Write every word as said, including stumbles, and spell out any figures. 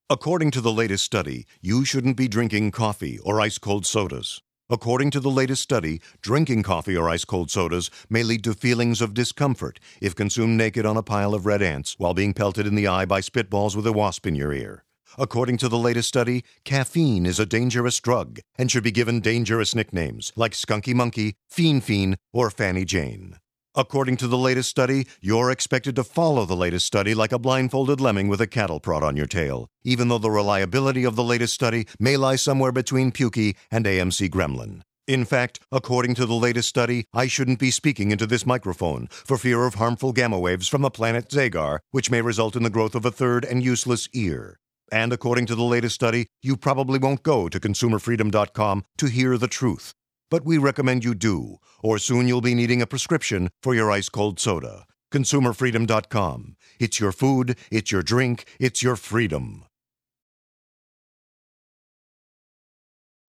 According to the latest study, you shouldn't be drinking coffee or ice-cold sodas. According to the latest study, drinking coffee or ice-cold sodas may lead to feelings of discomfort if consumed naked on a pile of red ants while being pelted in the eye by spitballs with a wasp in your ear. According to the latest study, caffeine is a dangerous drug and should be given dangerous nicknames like Skunky Monkey, Fiend Fiend, or Fanny Jane. According to the latest study, you're expected to follow the latest study like a blindfolded lemming with a cattle prod on your tail, even though the reliability of the latest study may lie somewhere between Pukey and A M C Gremlin. In fact, according to the latest study, I shouldn't be speaking into this microphone for fear of harmful gamma waves from the planet Zagar, which may result in the growth of a third and useless ear. And according to the latest study, you probably won't go to consumer freedom dot com to hear the truth. But we recommend you do, or soon you'll be needing a prescription for your ice-cold soda. consumer freedom dot com. It's your food, it's your drink, it's your freedom.